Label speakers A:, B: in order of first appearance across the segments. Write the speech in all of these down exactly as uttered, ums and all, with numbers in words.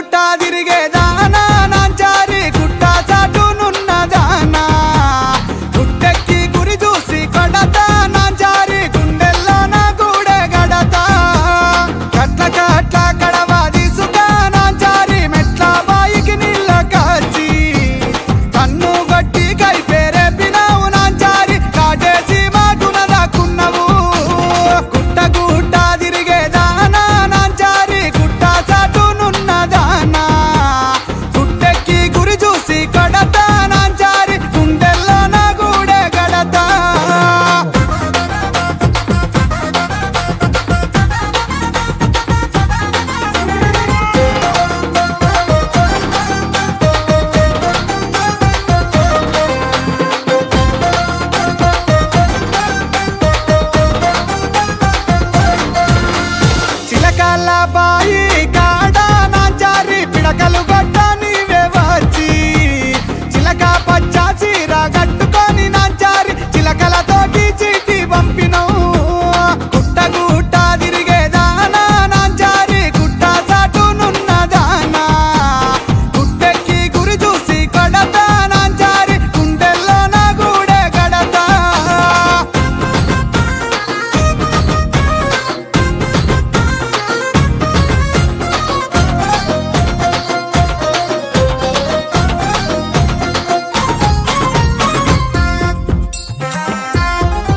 A: గుట్ట తిరిగేదానా నాంచారి గుట్ట చాటునున్నదానా గుట్టెక్కి గురి చూసి కొడతా నాంచారి గుండెల్లో నా గూడె గడతా కట్ల కట్ల కడవ తీసుక నాంచారి మెట్ల బాయికి నీళ్ళ కాచి కన్ను గట్టి కై పేరేపినావు నాంచారి కాటేసి మాటున దాక్కున్నావు గుట్ట గుట్ట తిరిగేదానా నాంచారి గుట్ట చాటునున్నదానా గుట్టెక్కి గురి చూసి కొడతా నాంచారి గుండెల్లో నా గూడె గడతా చిలకల బాయి కాడ నాంచారి పిడకలు గొట్ట నీవే వచ్చి చిలక పచ్చ చీర కట్టుకొని నాంచారి చిలకలతోటి చీటి పంపినవు గుట్ట గుట్ట తిరిగేదానా నాంచారి గుట్ట చాటునున్నదానా గుట్టెక్కి గురి చూసి కొడతా నాంచారి గుండెల్లో నా గూడె గడతా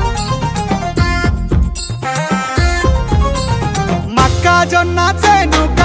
A: మొక్కజొన్న చేను